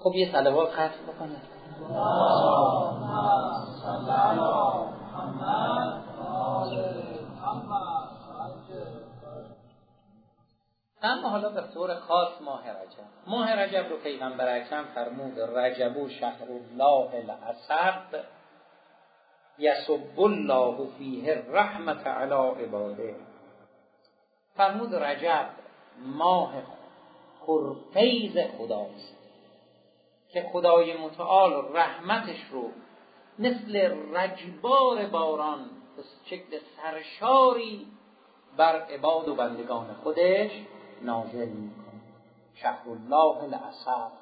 خب یه صلوات ختم بکنید. اما حالا به طور خاص ماه رجب رو پیغمبر اکرم فرمود رجب شهر الله العصب یصب الله فیه الرحمة علی عباده. فرمود رجب ماه پرفیض خداست که خدای متعال رحمتش رو مثل رجبار باران به شکل سرشاری بر عباد و بندگان خودش نازل میکنه. شهر الله العصب.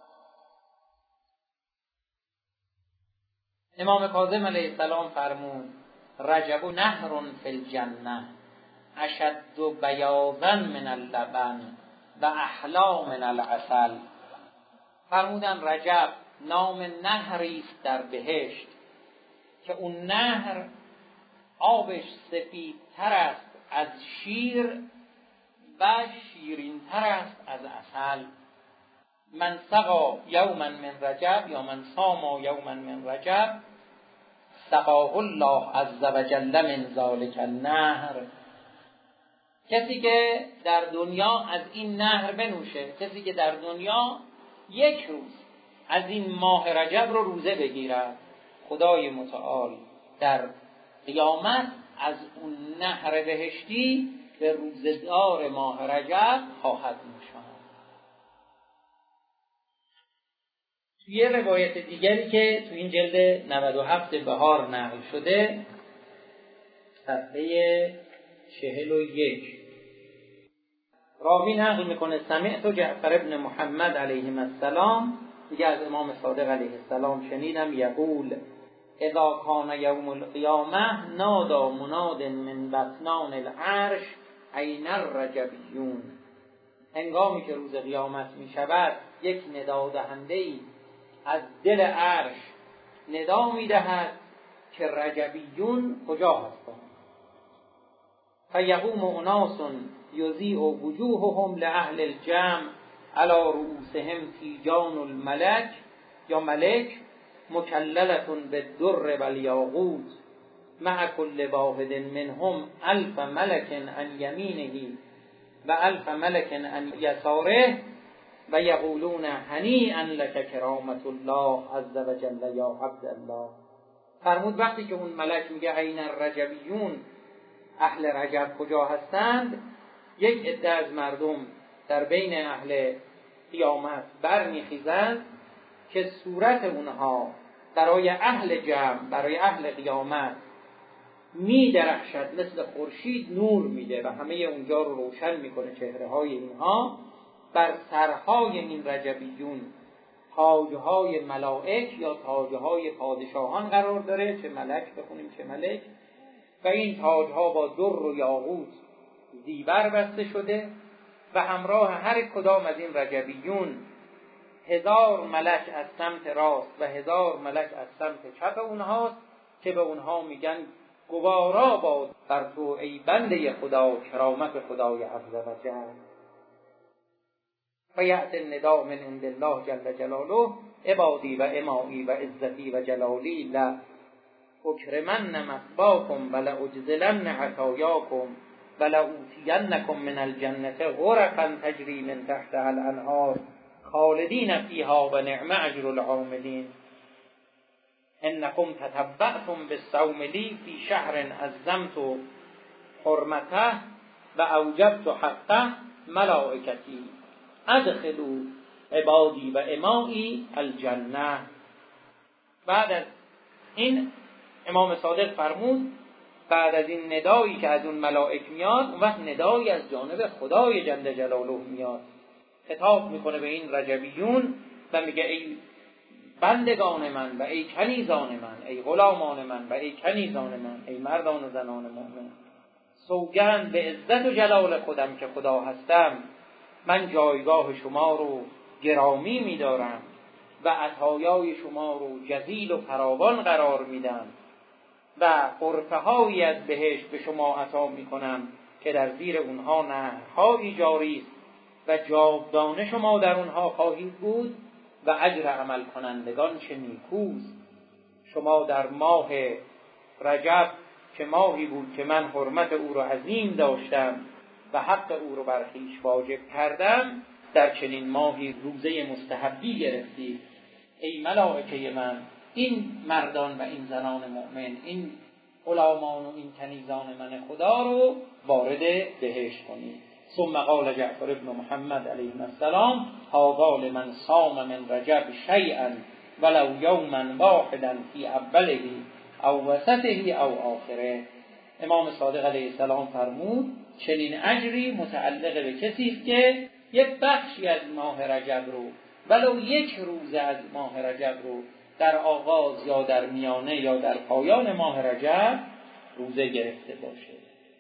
امام کاظم علیه السلام فرمود رجب نهر فی الجنه اشد بیاضا من اللبن و احلی من العسل. فرمودن رجب نام نهری است در بهشت که اون نهر آبش سفیدتر است از شیر و شیرینتر است از عسل. من سقا یوما من رجب یا من صام یوما من رجب سقاه الله عز وجل من ذلک النهر. کسی که در دنیا از این نهر بنوشه، کسی که در دنیا یک روز از این ماه رجب رو روزه بگیرد، خدای متعال در قیامت از اون نهر بهشتی به روزگار ماه رجب خواهد نوشاند. توی یه روایت دیگری که تو این جلد 97 بهار نقل شده صفحه 41 راوی نقل میکنه سمعت جعفر ابن محمد علیه السلام، دیگه از امام صادق علیه السلام شنیدم، یقول اذا کان یوم القیامه نادا مناد من بطنان العرش این الرجبیون. هنگامی که روز قیامت می شود یک ندا دهنده‌ای از دل عرش ندا می دهد که رجبیون کجا هستند. فیقوم اناس یضیء وجوههم لاهل الجمع علی رؤوسهم تیجان الملک یا ملک مکللة بالدر والیاقوت مع كل واحد منهم 1000 ملك عن یمینه و 1000 ملك عن یساره و یقولون هنیئا لک کرامة الله عز وجل یا عبد الله. فرمود وقتی که اون ملک میگه این الرجبیون، اهل رجب کجا هستند، یک عده از مردم در بین اهل قیامت برمیخیزند که صورت اونها برای اهل جمع، برای اهل قیامت می درخشد، مثل خورشید نور میده و همه اونجا رو روشن میکنه چهره های اینها. بر سرهای این رجبیون تاجهای ملائک یا تاجهای پادشاهان قرار داره، چه ملک بخونیم چه ملک، و این تاجها با در و یاقوت زیور بسته شده و همراه هر کدام از این رجبیون 1000 ملک از سمت راست و 1000 ملک از سمت چپ اونهاست که به اونها میگن گوارا باد بر تو ای بنده خدا، کرامت خدای عز و جل. فیأتی النداء من عند الله جل جلاله عبادی و امایی و عزتی و جلالی لا اکرمن مثواکم و لاجزلن عطایاکم و لاوتینکم من الجنة غرفا تجری من تحتها الانهار خالدین فیها و نعم اجر العاملین. انکم تتبعتم بالصوم لی فی شهر عظمت حرمته و اوجبت حقه ملائکتی ادخلوا عبادی و امایی الجنه. بعد از این امام صادق فرمود بعد از این ندایی که از اون ملائک میاد، اون وقت ندایی از جانب خدای جل جلاله میاد، خطاب میکنه به این رجبیون و میگه ای بندگان من و ای کنیزان من، ای غلامان من و ای کنیزان من، ای مردان و زنان مؤمن، سوگند به عزت و جلال خودم که خدا هستم، من جایگاه شما رو گرامی میدارم و عطایای شما رو جزیل و فراوان قرار میدم و غرفه‌هایی از بهشت به شما عطا میکنم که در زیر اونها نهرهایی جاری است و جاودانه شما در اونها خواهید بود و اجر عمل کنندگان چه نیکوست. شما در ماه رجب که ماهی بود که من حرمت او را عظیم داشتم و حق او را بر خویش واجب کردم، در چنین ماهی روزه مستحبی گرفتید. ای ملائکه من، این مردان و این زنان مؤمن، این غلامان و این کنیزان من خدا رو وارد بهشت کنید. ثم قال جعفر ابن محمد علیه السلام هذا لمن صام من رجب شیئا ولو یوما واحدا فی اوله او وسطه او آخره. امام صادق علیه السلام فرمود چنین اجری متعلق به کسی است که یک بخشی از ماه رجب رو ولو یک روز از ماه رجب رو در آغاز یا در میانه یا در پایان ماه رجب روزه گرفته باشه.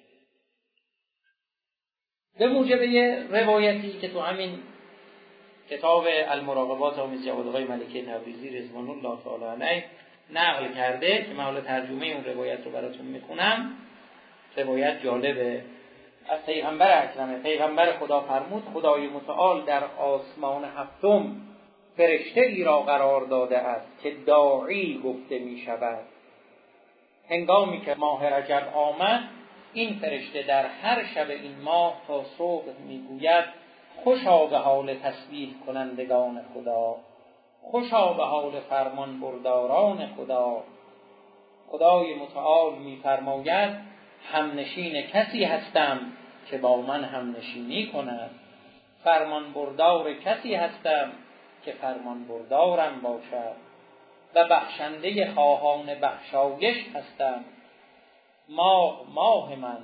به موجب یه روایتی که تو همین کتاب المراقبات آمیز جوادهای ملکه تبریزی رضوان الله تعالی علیه نقل کرده که من حالا ترجمه اون روایت رو براتون میخونم. روایت جالبه. از پیغمبر اکرمه، پیغمبر خدا فرمود خدای متعال در آسمان هفتم فرشته ای را قرار داده است که داعی گفته می شود. هنگامی که ماه رجب آمد این فرشته در هر شب این ماه تا صبح می گوید خوشا به حال تسبیح کنندگان خدا، خوشا به حال فرمان برداران خدا. خدای متعال می فرماید همنشین کسی هستم که با من همنشینی کند، فرمان بردار کسی هستم که فرمان بردارم باشد و بخشنده خواهان بخشایش هستم. ماه من،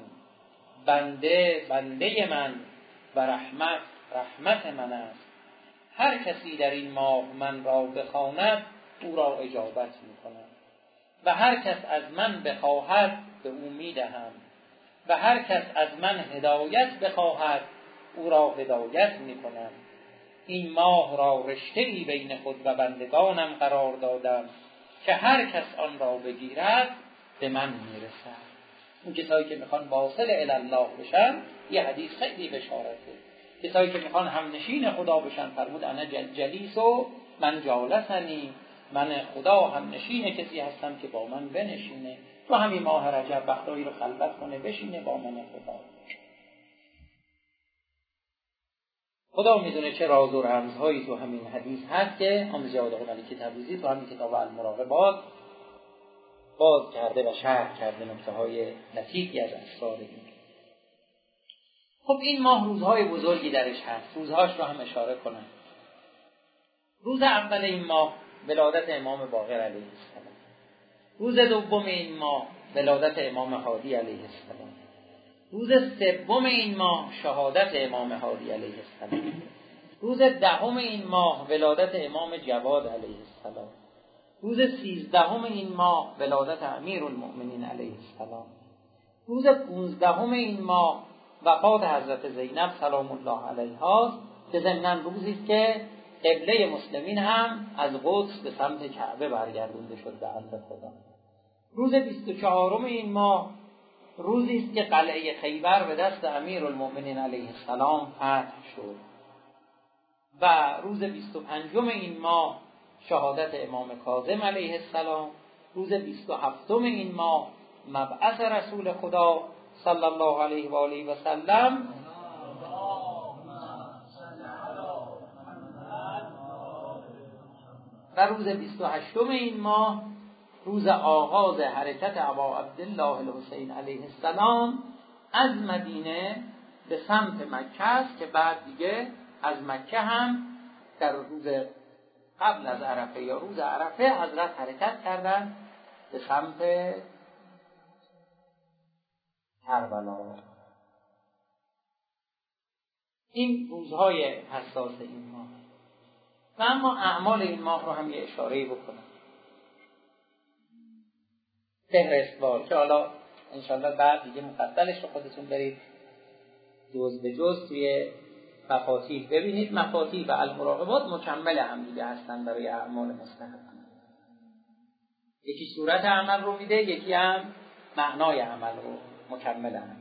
بنده من و رحمت من است. هر کسی در این ماه من را بخواند او را اجابت میکنم و هر کس از من بخواهد به او میدهم و هر کس از من هدایت بخواهد او را هدایت میکنم. این ماه را رشته‌ای بین خود و بندگانم قرار دادم که هر کس آن را بگیرد به من میرسد. اون کسایی که میخوان واصل الی الله بشن، یه حدیث خیلی بشارته. کسایی که میخوان همنشین خدا بشن فرمود انا جلیس و من جالسنی، من خدا همنشین کسی هستم که با من بنشینه تو همین ماه رجب وقتایی رو خلوت کنه بشینه با من خدا. خدا میدونه چه راز و رمزهایی تو همین حدیث هست که آمیز جوادهای ملکه تبریزی تو همین کتاب المراقبات باز کرده و شرح کرده نکته‌های لطیفی از اسرار این. خب این ماه روزهای بزرگی درش هست، روزهاش رو هم اشاره کنم. روز اول این ماه ولادت امام باقر علیه السلام. روز دوم این ماه ولادت امام هادی علیه السلام. روز سوم این ماه شهادت امام هادی علیه السلام. روز دهم این ماه ولادت امام جواد علیه السلام. روز 13 این ماه ولادت امیرالمؤمنین علیه السلام. روز 15 این ماه وفات حضرت زینب سلام الله علیها که ضمناً روزی است که قبله مسلمین هم از قدس به سمت کعبه برگردونده شد به امر خدا. روز 24 این ماه روزی است که قلعه خیبر به دست امیرالمؤمنین علیه السلام فتح شد و روز 25 این ماه شهادت امام کاظم علیه السلام. روز 27 این ماه مبعث رسول خدا صلی الله علیه و آله و سلم و روز 28 این ماه روز آغاز حرکت ابا عبدالله الحسین علیه السلام از مدینه به سمت مکه است که بعد دیگه از مکه هم در روز قبل از عرفه یا روز عرفه حضرت حرکت کردند به سمت کربلا. این روزهای حساس این ماه و اما اعمال این ماه رو هم یه اشاره‌ای بکنم. فهرستوار که حالا انشاءالله بعد دیگه مفصلش رو خودتون برید جز به جز توی مفاتیح ببینید. مفاتیح و المراقبات مکمل هم دیگه هستن برای اعمال مستحب. یکی صورت عمل رو میده، یکی هم معنای عمل رو مکمل هم.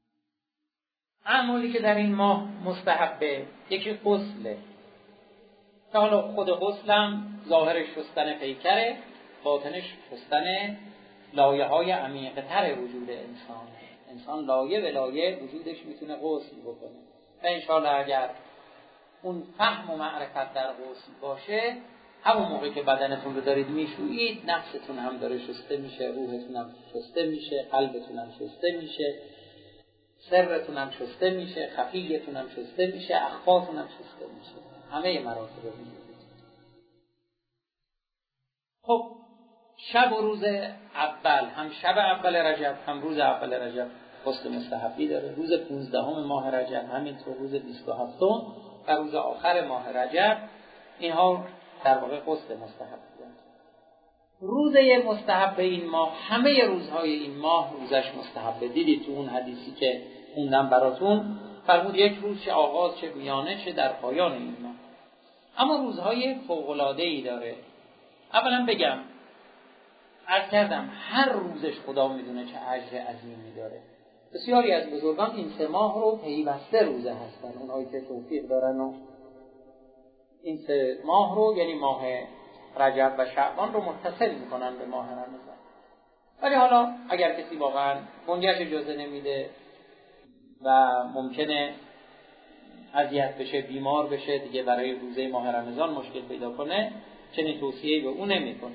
اعمالی که در این ماه مستحبه، یکی غسله. که حالا خود غسلم ظاهرش شستن پیکره، باطنش شستن لایه های عمیق تر وجود انسانه. انسان لایه به لایه وجودش میتونه غسل بکنه و انشاءالله اگر اون فهم و معرفت در غسل باشه، همون موقع که بدنتون رو دارید میشویید نفستون هم داره شسته میشه، روحتون هم شسته میشه، قلبتون هم شسته میشه، سرتون هم شسته میشه، خفیتون هم شسته میشه، اخفاتون هم شسته میشه، همه مراتب رو میگید. خب شب و روز اول، هم شب اول رجب هم روز اول رجب غسل مستحبی داره. روز 15 ماه رجب، همینطور روز 27 و روز آخر ماه رجب، اینها در واقع غسل مستحبی داره. روزه مستحب این ماه، همه روزهای این ماه روزش مستحبه. دیدید تو اون حدیثی که خوندم براتون، فرمود یک روز چه آغاز چه میانه چه در پایان این ماه. اما روزهای فوق‌العاده‌ای داره. اولا بگم، عرض کردم هر روزش خدا میدونه چه اجر عظیمی داره. بسیاری از بزرگان این 3 ماه رو پیوسته روزه هستن، اونهایی که توفیق دارن و این 3 ماه رو، یعنی ماه رجب و شعبان رو متصل میکنن به ماه رمضان. ولی حالا اگر کسی واقعا بنیش اجازه نمیده و ممکنه اذیت بشه، بیمار بشه، دیگه برای روزه ماه رمضان مشکل پیدا کنه، چنین توصیه‌ای به اون نمی‌کنه.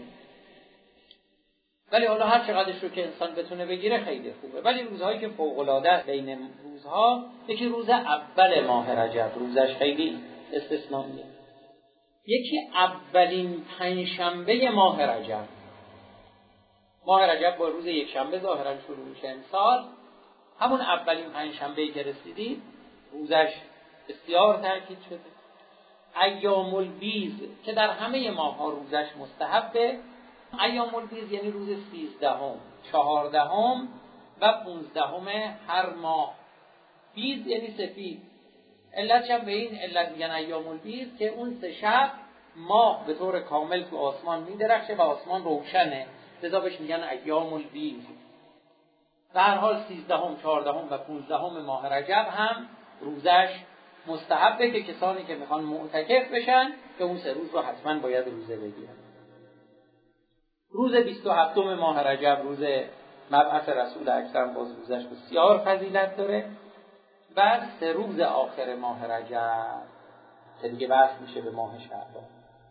ولی حالا هر چقدرش رو که انسان بتونه بگیره خیلی خوبه. ولی روزهایی که فوق‌العاده بین روزها، یکی روز اول ماه رجب، روزش خیلی استثنائیه. یکی اولین پنجشنبه ماه رجب. ماه رجب با روز یک شنبه ظاهرا شروع میشه امسال. همون اولین پنجشنبه‌ای که رسیدید روزش بسیار تاکید شده. ایام البیض که در همه ماه‌ها روزش مستحبه. ایام البیض یعنی روز 13، 14 و 15 هر ماه. بیض یعنی سفید. علتش هم به این علت میگن ایام البیض که اون 3 شب ماه به طور کامل تو آسمان میدرخشه و آسمان روشنه، لذا بهش میگن ایام البیض. و هر حال 13، 14 و 15 ماه رجب هم روزش مستحبه که کسانی که میخوان معتکف بشن که اون 3 روز رو حتما باید روزه بگیرن. روز 27 ماه رجب روز مبعث رسول اکرم، باز روزش بسیار فضیلت داره. و 3 روز آخر ماه رجب که دیگه وصل میشه به ماه شعبان.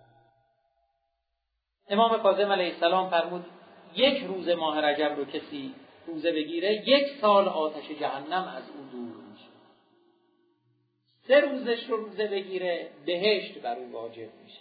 امام کاظم علیه السلام فرمود 1 روز ماه رجب رو کسی روزه بگیره 1 سال آتش جهنم از او دور میشه. 3 روزش رو روزه بگیره بهشت بر او واجب میشه.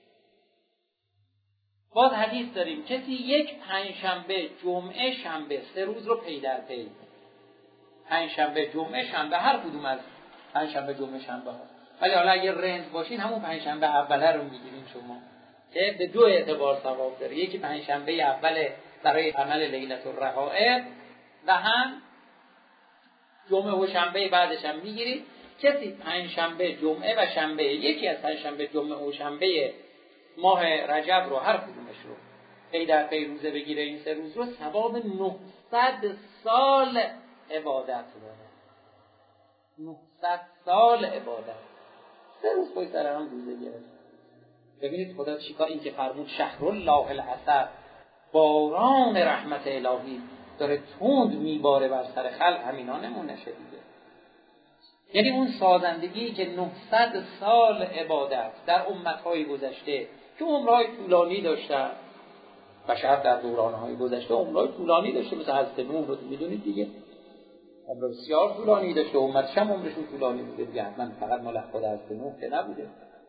باز حدیث داریم کسی 1 پنجشنبه، جمعه، شنبه 3 روز رو پی در پی، پنجشنبه، جمعه، شنبه، هر کدوم از پنجشنبه، جمعه، شنبه ها، ولی حالا اگه رنج باشین همون پنجشنبه اوله رو میگیرین شما که به 2 اعتبار ثواب داره. یکی پنجشنبه اول برای عمل لیلة الرغائب و هم جمعه و شنبه بعدش هم میگیرید. کسی پنجشنبه، جمعه و شنبه، یکی از پنجشنبه، جمعه و شنبه ماه رجب رو هر کدومش رو پی در پی روزه بگیره، این 3 روز رو ثواب 900 سال عبادت داره. 900 سال عبادت 3 روز پشت سر هم روزه گرفت. ببینید خدا چیکار، این که فرمود شهر الله العسل، باران رحمت الهی داره تند میباره بر سر خلق، همینا نمونه دیگه. یعنی اون سازندگی که 900 سال عبادت در امتهای گذشته که عمرهای طولانی داشتن، بشر در دورانهای گذشته عمرهای طولانی داشته، مثل حضرت نوح رو میدونید دیگه، عمر بسیار طولانی داشته، امتش هم عمرشون طولانی بوده دیگه، حتما فقط مال خود حضرت نوح که نبوده.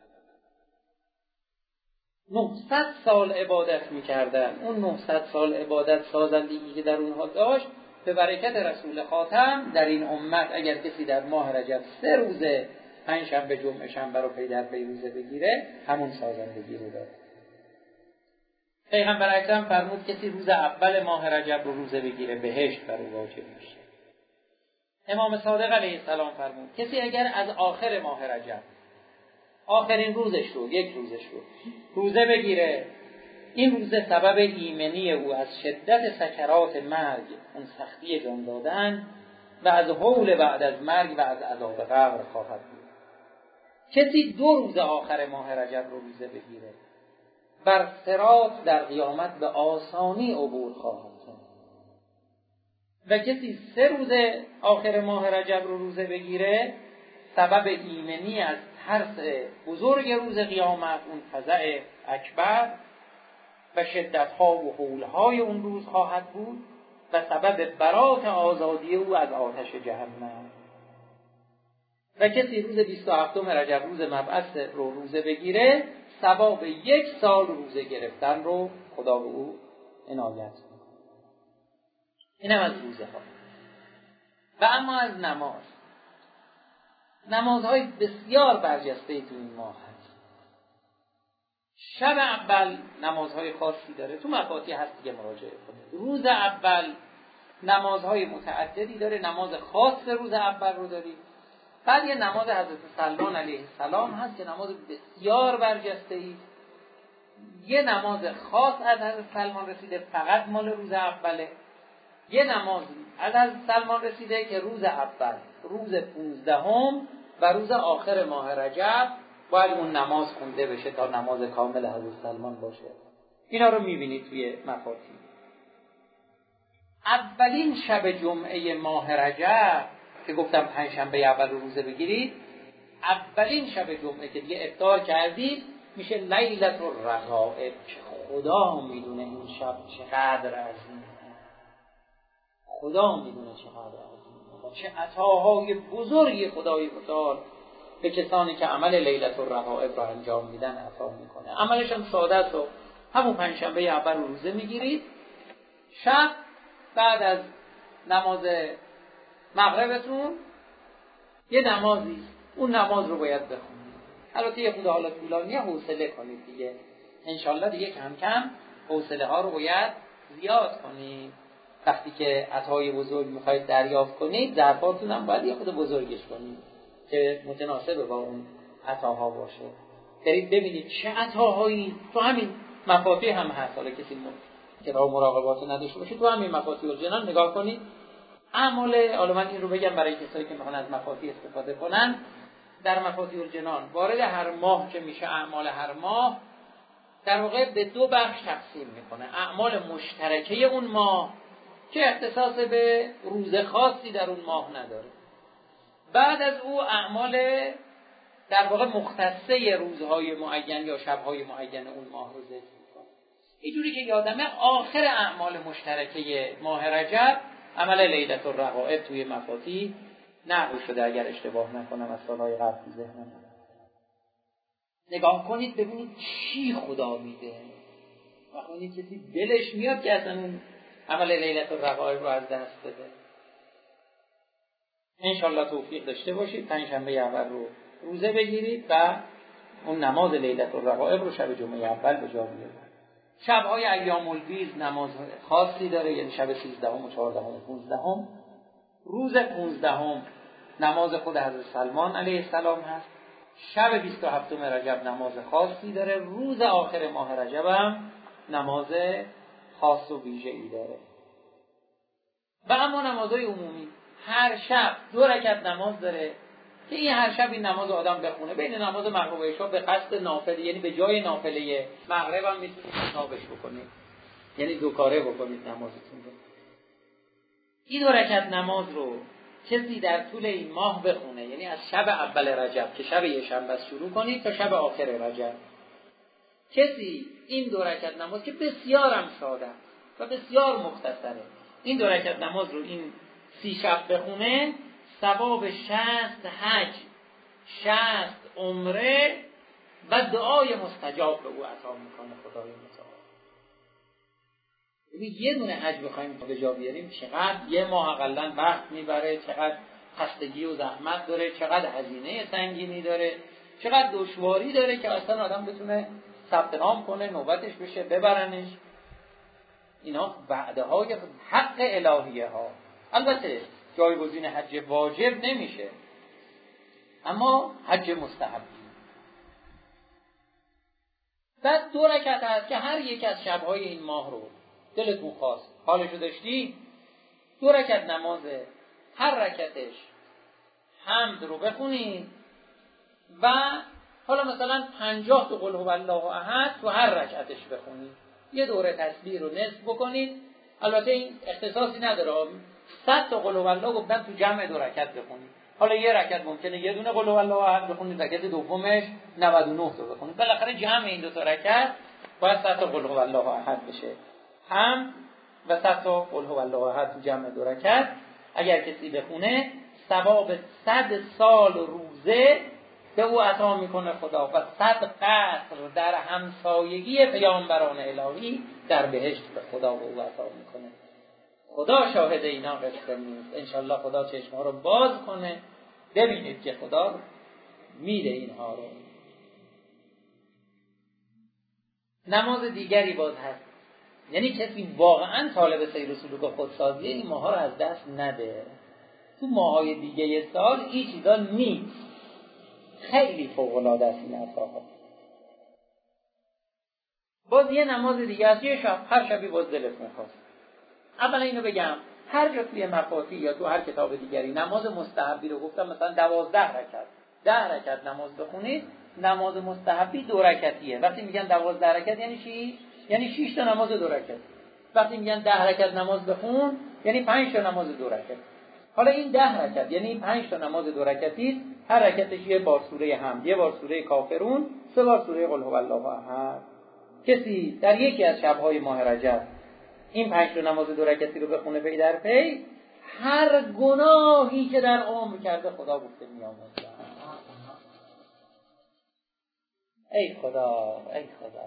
900 سال عبادت میکردن. اون 900 سال عبادت سازندگی که در اونها داشت، به برکت رسول خاتم در این امت اگر کسی در ماه رجب 3 روز پنجشنبه، جمعه، شنبه رو پی در پی روزه بگیره، همون سازندگی رو داره. پیغمبر اکرم فرمود کسی روز اول ماه رجب رو روزه بگیره بهشت بر او واجب میشه. امام صادق علیه السلام فرمود کسی اگر از آخر ماه رجب، آخرین روزش رو، 1 روزش رو روزه بگیره، این روزه سبب ایمنی او از شدت سکرات مرگ، اون سختی جان دادن، و از هول بعد از مرگ و از عذاب قبر خواهد بود. کسی 2 روز آخر ماه رجب رو روزه بگیره بر صراط در قیامت به آسانی عبور خواهد کرد و کسی 3 روز آخر ماه رجب رو روزه بگیره سبب ایمنی از ترس بزرگ روز قیامت، اون فزع اکبر و شدت‌ها و هول‌های اون روز خواهد بود و سبب برات آزادی او از آتش جهنم. و کسی روز 27 رجب روز مبعث رو روزه بگیره ثواب 1 سال روزه گرفتن رو خدا به او عنایت کنه. اینم از روزه ها. و اما از نمازهای بسیار برجسته تو این ماه هست. شب اول نمازهای خاصی داره، تو مفاتیح هست دیگه مراجعه کنید. روز اول نمازهای متعددی داره، نماز خاص روز اول رو داریم. بعد یه نماز حضرت سلمان علیه السلام هست که نماز بسیار برجسته‌ای. یه نماز خاص از حضرت سلمان رسیده فقط مال روز اوله. یه نماز از حضرت سلمان رسیده که روز اول، روز 15 و روز آخر ماه رجب باید اون نماز خونده بشه تا نماز کامل حضرت سلمان باشه. اینا رو میبینید توی مفاتیح. اولین شب جمعه ماه رجب که گفتم 5 شنبه اول رو روزه بگیرید، اولین شب جمعه که دیگه افطار کردید میشه لیلة الرغائب. خدا میدونه این شب چقدر عظیمه، خدا میدونه چقدر عظیمه، چه عطاهای بزرگی خدای متعال به کسانی که عمل لیلة الرغائب را انجام میدن عطا میکنه. عملش هم ساده است و همون 5 شنبه اول رو روزه میگیرید. شب بعد از نماز مغربتون یه نمازی، اون نماز رو باید بخونید. البته یه خود حالا طولانیه، حوصله کنید دیگه. انشالله دیگه کم کم حوصله ها رو باید زیاد کنید. وقتی که عطای بزرگ میخواید دریافت کنید، ظرفاتون هم باید یه خود بزرگش کنید که متناسب با اون عطاها باشه. برید ببینید چه عطاهایی تو همین مفاتیح هم هست. حالا کسی که مراقبات نداشته باشه تو همین مفاتیح الجنان نگاه کنید. حالا من این رو بگم برای کسایی که میخوان از مفاتیح استفاده کنن. در مفاتیح الجنان وارد هر ماه که میشه اعمال هر ماه در واقع به 2 بخش تقسیم میکنه. اعمال مشترکه اون ماه که اختصاص به روز خاصی در اون ماه نداره. بعد از او اعمال در واقع مختصه روزهای معین یا شبهای معین اون ماه رو ذکر میکنه. اینجوری که یادمه آخر اعمال مشترکه ماه رجب عمل لیلة الرغائب توی مفاتیح نقل شده، اگر اشتباه نکنم از سالهای قبل تو ذهنم. نگاه کنید ببینید چی خدا میده. وقتی کسی دلش میاد که اصلا اون عمل لیلة الرغائب رو از دست بده. انشالله توفیق داشته باشید 5 شنبه اول رو روزه بگیرید و اون نماز لیلة الرغائب رو شب جمعه اول به جا بیارید. شب‌های ایام البیض نماز خاصی داره، یعنی شب 13 و 14 و 15. روز 15 نماز خود حضرت سلمان علیه السلام هست. شب 27 رجب نماز خاصی داره. روز آخر ماه رجب هم نماز خاص و ویژه‌ای داره. و اما نمازهای عمومی هر شب 2 رکعت نماز داره که این هر شب این نماز آدم بخونه بین نماز مغرب و عشا به قصد نافله، یعنی به جای نافله مغرب هم میتونید حسابش بکنید، یعنی 2 کاره بکنید نمازتون رو. این 2 رکعت نماز رو کسی در طول این ماه بخونه، یعنی از شب اول رجب که شب یه شنبه شروع کنید تا شب آخر رجب. کسی این 2 رکعت نماز که بسیار هم ساده و بسیار مختصره، این 2 رکعت نماز رو این 30 شب بخونه، ثواب 60 حج، 60 عمره و دعای مستجاب به او عطا میکنه خدای متعال. یه دونه حج بخوایم به جا بیاریم چقدر یه ماه اقلن وقت میبره، چقدر خستگی و زحمت داره، چقدر هزینه سنگینی داره، چقدر دشواری داره که اصلا آدم بتونه ثبت نام کنه، نوبتش بشه، ببرنش. اینا وعده های حق الهیه ها. البته جایگزین حج واجب نمیشه، اما حج مستحب. بعد 2 رکعت هست که هر یک از شبهای این ماه رو دلتون خواست حالشو داشتی 2 رکعت نمازه، هر رکعتش حمد رو بخونید و حالا مثلا 50 تا قل هو الله احد تو هر رکعتش بخونید، یه دوره تسبیح رو نصف بکنید. البته این اختصاصی نداره، 100 تا قل هو الله گفتن تو جمع 2 رکعت بخونید. حالا یه رکعت ممکنه یه دونه قل هو الله احد بخونید، رکعت دومش 99 تا بخونید. بالاخره جمع این 2 تا رکعت باید 100 تا قل هو الله احد بشه. هم و 100 تا قل هو الله احد تو جمع 2 رکعت اگر کسی بخونه ثواب 100 سال روزه به او عطا میکنه خدا و 100 قصر در همسایگی پیامبران الهی در بهشت به خدا به او عطا میکنه. خدا شاهد اینا قصه نیست. انشالله خدا چشمها رو باز کنه ببینید که خدا میده اینها رو. نماز دیگری باز هست، یعنی کسی واقعا طالب سیر و سلوک خودسازی این ماها رو از دست نده. تو ماهای دیگه سال این چیزا نیست، خیلی فوق‌العاده است این عطاها. باز یه نماز دیگه است، یه شب هر شبی باز دلت میخواست. اولا اینو بگم هر جا توی مفاتی یا تو هر کتاب دیگری نماز مستحبی رو گفتم مثلا 12 رکعت 10 رکعت نماز بخونید، نماز مستحبی 2 رکعتیه. وقتی میگن 12 رکعت یعنی چی؟ یعنی 6 تا نماز 2 رکعت. وقتی میگن 10 رکعت نماز بخون یعنی 5 تا نماز 2 رکعت. حالا این 10 رکعت یعنی 5 تا نماز 2 رکعتی، هر رکعتش یه بار سوره حمد، یه بار سوره کافرون، 3 بار سوره قل هو الله احد. کسی در یکی از شب‌های ماه رجب این 5 تا نماز 2 رکعتی رو بخونه پی در پی، هر گناهی که در عمر کرده خدا گفته میامرزه. ای خدا ای خدا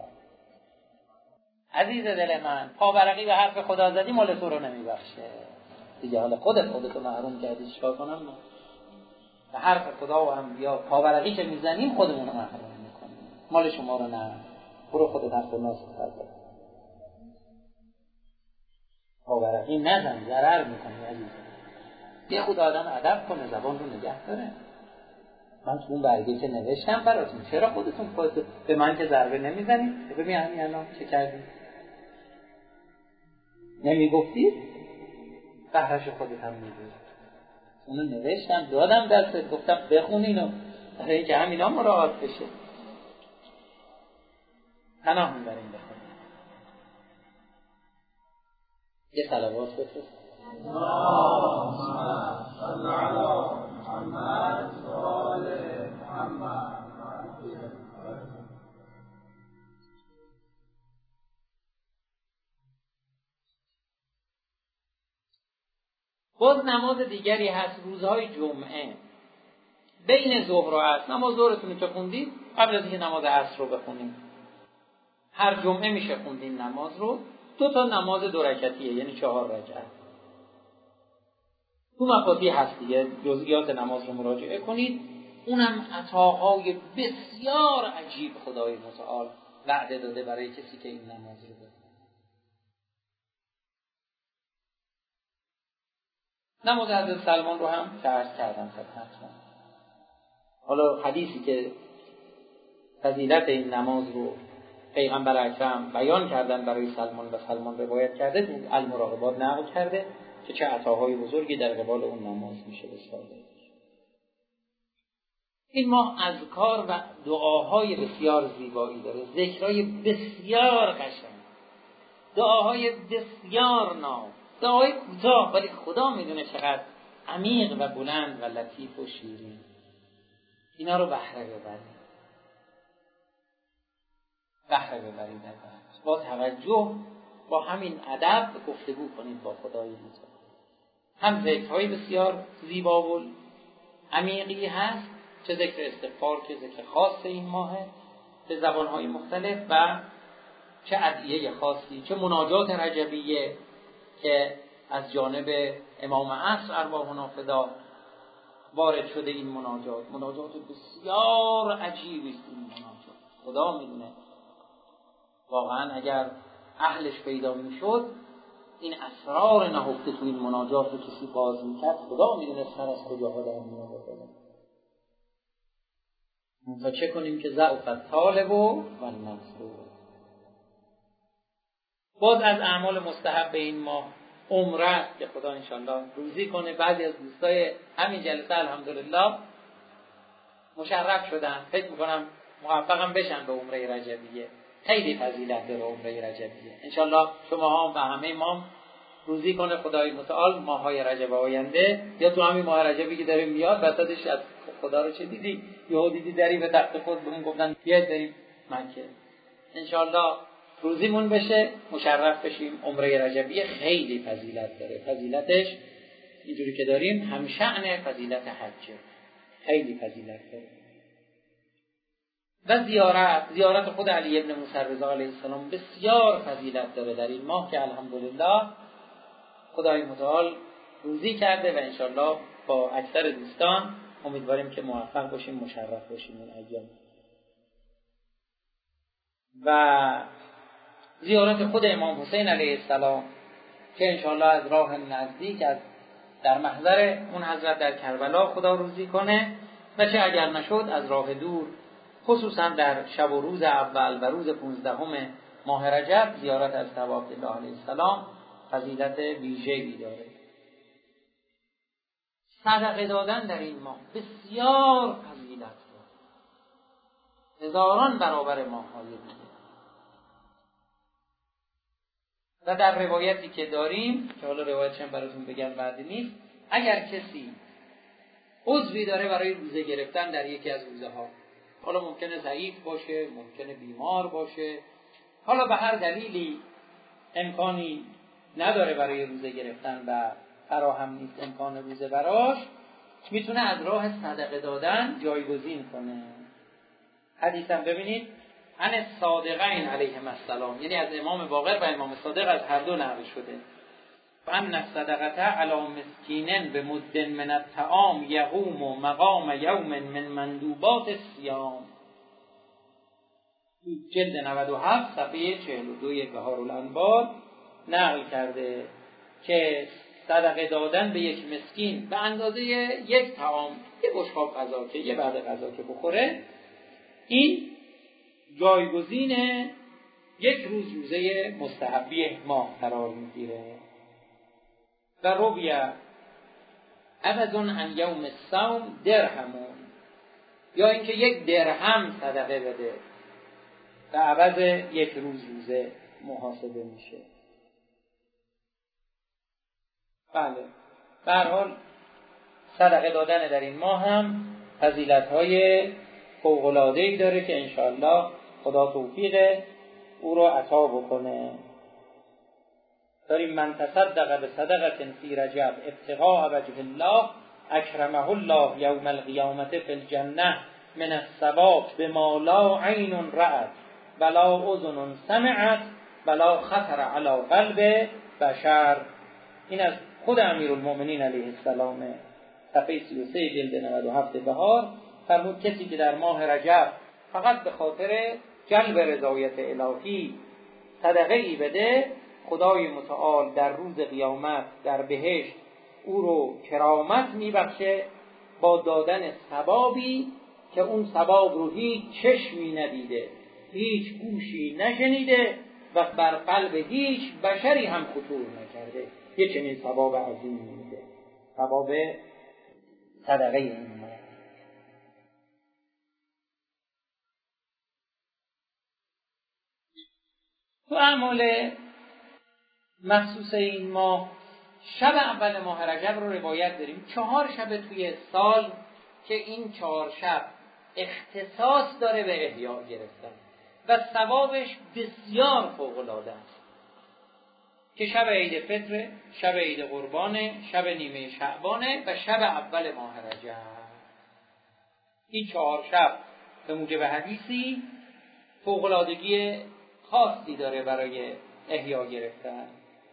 عزیز دل من، پاورقی به حرف خدا زدی مال تو رو نمیبخشه دیگه. حالا خودتو محروم کردی، چیکار کنم من؟ به حرف خدا و انبیا پاورقی که میزنیم خودمون رو محروم میکنیم، مال شما رو نه. برو خودت حق و ناصر فردا پاورقی نزن، ضرر میکنی عزیز. یه خود آدم ادب کنه، زبان رو نگه داره. من تو اون برگه که نوشتم براتون، چرا خودتون به من که ضربه نمیزنید؟ ببین همین الان چه کردید؟ نمیگفتید؟ بهرش خودت هم میگید. اونو نوشتم دادم دستت، گفتم بخون اینو برای اینکه همینا مراعات بشه. پناه میبریم بخون. یه صلوات بفرست. اللهم صل علی محمد و آل محمد. باز نماز دیگری هست روزهای جمعه بین ظهر و عصر. نماز ظهرتون که خوندید قبل از اینکه نماز عصر رو بخونید، هر جمعه میشه خوندین نماز رو. 2 تا نماز 2 رکعتیه یعنی 4 رکعت. تو مفاتی هست دیگه، جزئیات نماز رو مراجعه کنید. اونم عطاهای بسیار عجیب خدای متعال وعده داده برای کسی که این نماز رو بخونه. نماز حضرت سلمان رو هم عرض کردم خدمتتون. حالا حدیثی که فضیلت این نماز رو پیغمبر اکرم بیان کردن برای سلمان و سلمان روایت کرده، تو المراقبات نقل کرده که چه عطاهای بزرگی در قبال اون نماز میشه بسیار. این ماه اذکار و دعاهای بسیار زیبایی داره، ذکرهای بسیار قشنگ، دعاهای بسیار ناب، دعای کوتاه ولی خدا میدونه چقدر عمیق و بلند و لطیف و شیرین. اینا رو بهره ببرید با توجه، با همین ادب گفتگو کنید با خدای متعال. هم ذکرهای بسیار زیبا و عمیقی هست، چه ذکر استغفار که ذکر خاص این ماهه به زبانهای مختلف، و چه ادعیه خاصی، چه مناجات رجبیه که از جانب امام عصر ارواحنا فدا وارد شده. این مناجات بسیار عجیبی است. این مناجات خدا میدونه واقعا اگر اهلش پیدا میشد این اسرار نهفته تو این مناجات رو کسی باز میکرد، خدا میدونه سر از کجاها در میاد. و چه کنیم که ضعف الطالب و المطلوب. باز از اعمال مستحب این ماه عمره که خدا انشالله روزی کنه. بعضی از دوستای همین جلسه الحمدلله مشرف شدن، فکر میکنم موفقم بشن به عمره رجبیه. خیلی فضیلت داره عمره رجبیه. انشالله شما ها و همه ما روزی کنه خدای متعال ماهای رجب آینده، یا تو همین ماه رجبی که داره میاد وسطش از خدا رو چه دیدی؟ یهو دیدی دری به تخت خود بهمون گفتن بیاید بریم مکه. انشالله روزیمون بشه، مشرف بشیم. عمره رجبیه خیلی فضیلت داره. فضیلتش اینجوری که داریم هم شأن فضیلت حجه، خیلی فضیلت داره. و زیارت خود علی ابن موسی رضا علیه السلام بسیار فضیلت داره در این ماه که الحمدلله خدای متعال روزی کرده و انشالله با اکثر دوستان امیدواریم که موفق باشیم، مشرف باشیم این ایام. و زیارت خود امام حسین علیه السلام که انشالله از راه نزدیک از در محضر اون حضرت در کربلا خدا روزی کنه، و چه اگر نشد از راه دور، خصوصا در شب و روز اول و روز 15 ماه رجب زیارت از ابا عبدالله علیه السلام فضیلت ویژه‌ای داره. صدقه دادن در این ماه بسیار فضیلت داره، هزاران برابر ماه‌های دیگه. و در روایتی که داریم که حالا روایتش هم براتون بگم بعد نیست، اگر کسی عضوی داره برای روزه گرفتن در یکی از روزه ها، حالا ممکنه ضعیف باشه، ممکنه بیمار باشه، حالا به هر دلیلی امکانی نداره برای روزه گرفتن و فراهم نیست امکان روزه براش، میتونه از راه صدقه دادن جایگزین کنه. حدیث هم ببینید عن الصادقین علیهم السلام، یعنی از امام باقر و امام صادق از هر دو نقل شده. فان الصدقه علی مسکین بمد من الطعام یقوم مقام یوم من مندوبات الصیام. جلد 97 صفحه 42 بهارالانوار نقل کرده که صدقه دادن به یک مسکین به اندازه یک طعام، یک بشقاب غذا که یه بعد غذا که بخوره، این جایگزین یک روزه مستحبی ماه قرار میگیره. و رویه عوض عن یوم الصوم درهمون، یا اینکه یک درهم صدقه بده و عوض یک روزه محاسبه میشه. بله، به هر حال صدقه دادن در این ماه هم فضیلت‌های فوق‌العاده‌ای داره که انشاءالله خدا توفیق او رو عطا بکنه. داریم من تصدق به صدقه فی رجب ابتغاء وجه الله اکرمه الله یوم القیامة فی الجنه من الثواب بما لا عین رأت ولا اذن سمعت ولا خطر علی قلب بشر. این از خود امیرالمؤمنین علیه السلام، صفحه 33 جلد 97 بهار. فرمود کسی که در ماه رجب فقط به خاطر جلب رضایت الهی صدقه ای بده، خدای متعال در روز قیامت در بهشت او رو کرامت میبخشه با دادن ثوابی که اون ثواب رو هیچ چشمی ندیده، هیچ گوشی نشنیده و بر قلب هیچ بشری هم خطور نکرده. یه چنین ثواب عظیم میده، ثواب صدقه این ماه. تو اعمال مخصوص این ماه، شب اول ماه رجب رو روایت داریم 4 شب توی سال که این 4 شب اختصاص داره به احیا گرفتن و ثوابش بسیار فوق‌العاده است، که شب عید فطر، شب عید قربانه، شب نیمه شعبانه و شب اول ماه رجب. این 4 شب به موجب حدیثی فوق‌العادگی خاصی داره برای احیا گرفتن.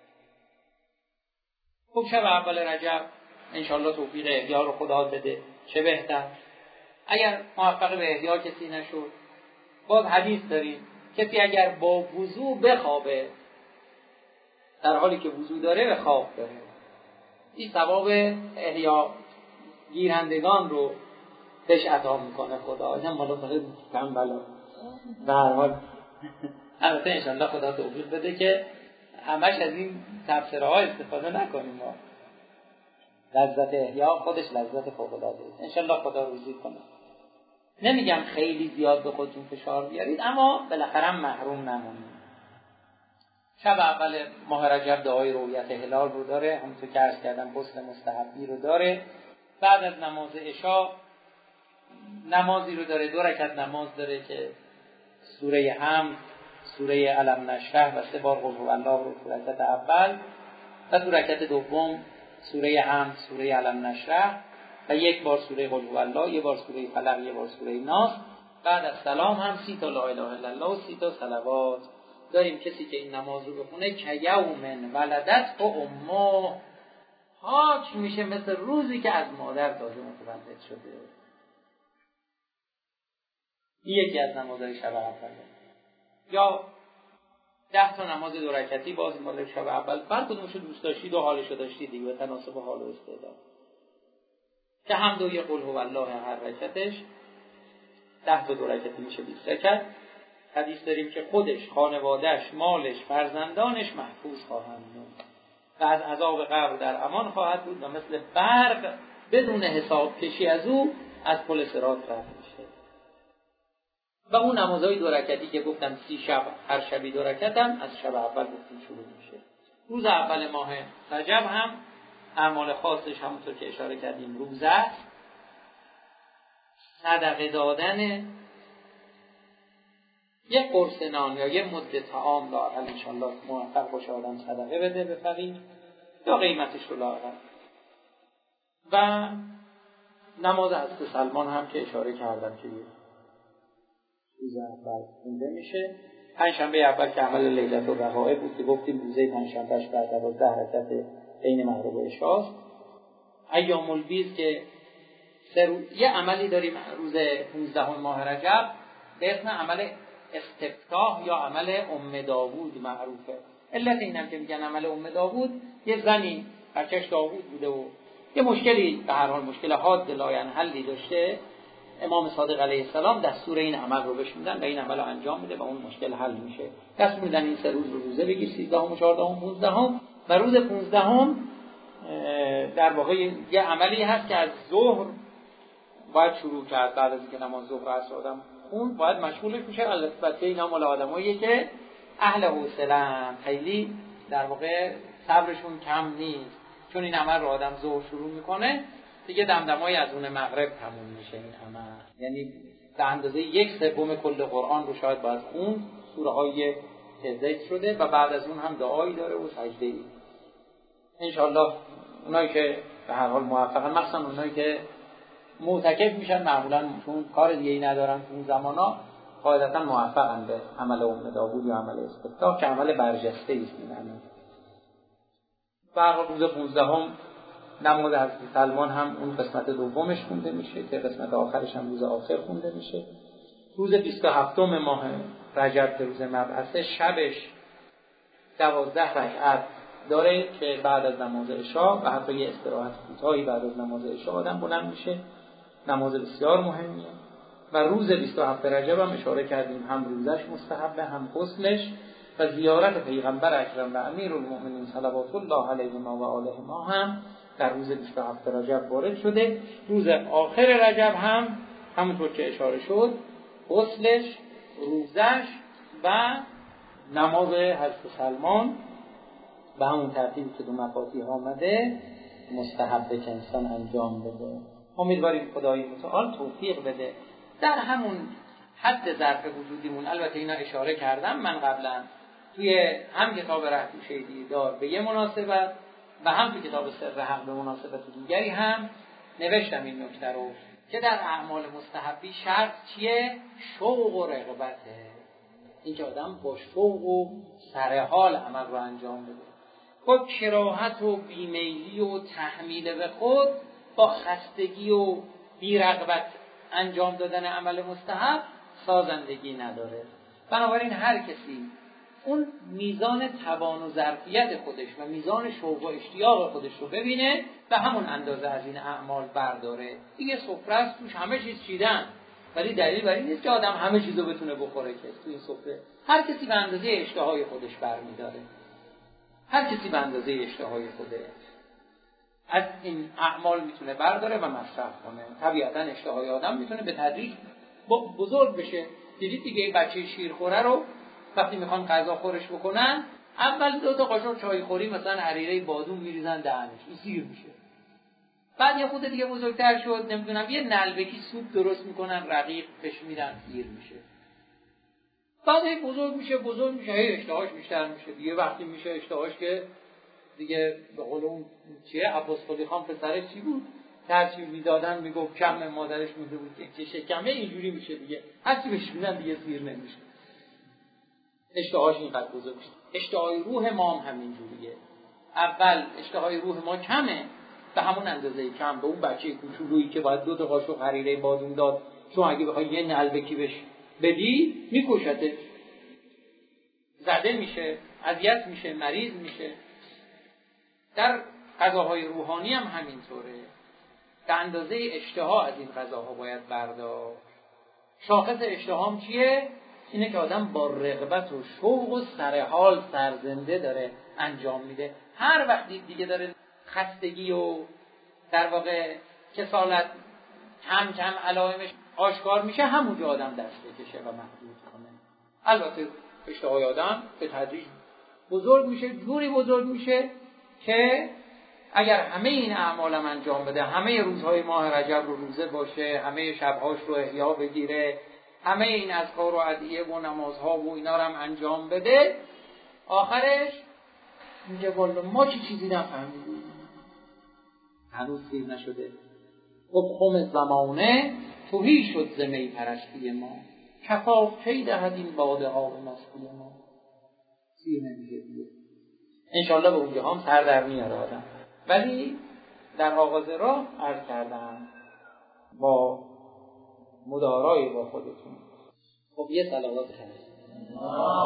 خب شب اول رجب انشالله توفیق احیا رو خدا بده، چه بهتر. اگر موفق به احیا کسی نشد، باز حدیث داریم کسی اگر با وضو بخوابه در حالی که وضو داره به خواب بره، این ثواب احیا گیرندگان رو بهش عطا میکنه خدا. اینم مالا فقط کم بلا. به هر حال البته انشالله خدا توفیق بده که همش از این تفسیرها استفاده نکنیم. ما لذت احیا خودش لذت فوق‌العاده است. انشالله خدا روزی کنه. نمیگم خیلی زیاد به خودتون فشار بیارید، اما بالاخره محروم نمونید. شب اول ماه رجب دعای رؤیت هلال رو داره، همونطور که عرض کردم غسل مستحبی رو داره. بعد از نماز عشاء نمازی رو داره، 2 رکعت نماز داره که سوره حمد، سوره علم نشرح و 3 بار قل هو الله رو تو رکعت اول و تو رکعت دوم سوره حمد، سوره علم نشرح و 1 بار سوره قل هو الله، 1 بار سوره فلق، 1 بار سوره ناس. بعد از سلام هم 30 تا لا اله الا الله و 30 تا صلوات داریم. کسی که این نماز رو بخونه که یوم ولدت و امه، پاک میشه مثل روزی که از مادر تازه متولد شده. این یکی از نمازهای شب اول. یا 10 تا نماز 2 رکعتی باز مال شب اول، هر کدومشو دوست داشتید و حالشو داشتید دیگه، به تناسب حال و استعداد. که حمد و یه قل هو الله هر رکعتش 10 تا 2 رکعتی میشه 20 رکعت. حدیث داریم که خودش، خانواده‌اش، مالش، فرزندانش محفوظ خواهند بود و از عذاب قبر در امان خواهد بود و مثل برق بدون حساب کشی از او از پل صراط رد میشه. و اون نمازهای 2 رکعتی که گفتم 30 شب، هر شبی 2 رکعت هم از شب اول گفتیم شروع میشه. روز اول ماه رجب هم اعمال خاصش همونطور که اشاره کردیم روزه است، صدقه دادن، یک قرص نان یا یک مد طعام لااقل انشالله موفق باشه آدم صدقه بده به فقیر یا قیمتش رو لااقل. و نماز حضرت سلمان هم که اشاره کردم که روز اول خونده میشه. پنجشنبه اول که عمل لیلة الرقائب بود که گفتیم روزه پنجشنبهش بعد 12 رکعت بین مغرب و عشاست. ایام البیض که یه عملی داریم روز 15 ماه رجب به اسم عمل استفتاح یا عمل ام داوود معروفه. علت اینم که میگن عمل ام داوود، یه زنی بچه‌ش داوود بوده و یه مشکلی، به هر حال مشکل حاد لاینحلی داشته، امام صادق علیه السلام دستور این عمل رو بهش میدن و این عمل رو انجام میده و اون مشکل حل میشه. دستور میدن این 3 روز رو روزه بگیر، 13 و 14 و 15 و روز 15 در واقع یه عملی هست که از ظهر باید شروع کرد. بعد از اینکه نماز ظهر عصر آدم اون باید مشغولش میشه. البته اینا مال آدماییه که اهل حوصله‌اند، خیلی در واقع صبرشون کم نیست، چون این عمل رو آدم ظهر شروع میکنه دیگه دمدمای از اون مغرب تموم میشه این عمل. یعنی به اندازه 1/3 کل قرآن رو شاید باید خوند، سوره های که ذکر شده و بعد از اون هم دعایی داره و سجده‌ای. انشالله اونایی که به هر حال موفقن، مثلا اونایی که معتکف میشن معمولا چون کار دیگه‌ای ندارن تو اون زمانا، قاعدتا موفقن به عمل ام داوود یا عمل استفتاح که عمل برجسته است. برای روز 15 نماز حضرت سلمان هم اون قسمت دومش خونده میشه که قسمت آخرش هم روز آخر خونده میشه. روز 27 ماه رجب که روز مبعثه، شبش 12 رکعت داره که بعد از نماز عشا و حتی یه استراحت کوتاهی بعد از نماز عشا آدم بلند میشه. نماز بسیار مهمیه. و روز 27 رجب هم اشاره کردیم هم روزش مستحبه هم غسلش و زیارت پیغمبر اکرم و امیرالمؤمنین صلوات الله علیهما و آلهما هم در روز 27 رجب وارد شده. روز آخر رجب هم همونطور که اشاره شد غسلش، روزش و نماز حضرت سلمان به همون ترتیبی که دو مفاتیح آمده مستحبه که انسان انجام بده. امیدواریم خدای متعال توفیق بده در همون حد ظرف وجودیمون. البته اینا اشاره کردم من قبلا توی هم کتاب رهپوشه دیدار به یه مناسبت و هم توی کتاب سر حق به مناسبت دیگری هم نوشتم این نکته رو که در اعمال مستحبی شرط چیه؟ شوق و رغبته. این که آدم با شوق و سرحال عمل رو انجام بده. با کراهت و بیمیلی و تحمیل به خود، با خستگی و بی‌رغبت انجام دادن عمل مستحب سازندگی نداره. بنابراین هر کسی اون میزان توان و ظرفیت خودش و میزان شوق و اشتیاق خودش رو ببینه و همون اندازه از این اعمال برداره. دیگه سفره است توش همه چیز چیدن، ولی دلیل بر این نیست که آدم همه چیزو بتونه بخوره. که تو این سفره هر کسی به اندازه اشتهای خودش برمیداره. هر کسی به اندازه اشتهای خودش از این اعمال میتونه برداره و مصرف کنه. طبیعتا اشتهای آدم میتونه به تدریج بزرگ بشه. دیدید دیگه این بچه شیرخوره رو وقتی میخوان غذا خورش بکنن، اول 2 تا قاشق چای خوری مثلا حریره بادوم میریزن دهنش، این سیر میشه. بعد یه خود دیگه بزرگتر شد، نمیدونم یه نلبکی سوپ درست میکنن رقیق بهش میدن، سیر میشه. بعد بزرگ میشه، هی اشتهاش بیشتر میشه. دیگه وقتی میشه اشتهاش که دیگه به قول اون چیه عباس قلی خان پسرش چی بود؟ هرچی میدادن میگفت کم، مادرش میده بود که شکمه، اینجوری میشه دیگه. هرچی بهش میدن دیگه سیر نمیشه. اشتهاش اینقدر بزرگ میشه. اشتهای روح ما هم همینجوریه. اول اشتهای روح ما کمه، به همون اندازه کم، به اون بچه کوچولویی که باید 2 تا قاشق حریره بادوم داد، چون اگه بخوای یه نلبکی بهش بدی میکشتش، زده میشه، اذیت میشه، مریض میشه. در غذاهای روحانی هم همینطوره. به اندازه اشتها از این غذاها باید برداشت. شاخص اشتهام چیه؟ اینه که آدم با رغبت و شوق و سرحال سرزنده داره انجام میده. هر وقتی دیگه داره خستگی و در واقع کسالت کم کم علائمش آشکار میشه، همونجا آدم دست بکشه و محدود کنه. البته اشتهای آدم به تدریج بزرگ میشه، جوری بزرگ میشه که اگر همه این اعمالم انجام بده، همه روزهای ماه رجب رو روزه باشه، همه شبهاش رو احیا بگیره، همه این اذکار و ادعیه و نمازها و اینا رو هم انجام بده، آخرش میگه والا ما چیزی نفهمیدیم، هنوز سیر نشده. خم زمانه تهی شد ز می پرستی ما، کفاف کی دهد این باده ها به مستی ما. سیر نمیشه دیگه. انشالله به اونجا هم سر در میاره آدم. ولی در آغاز راه عرض کردم با مدارای با خودتون. خب یه صلوات کنید.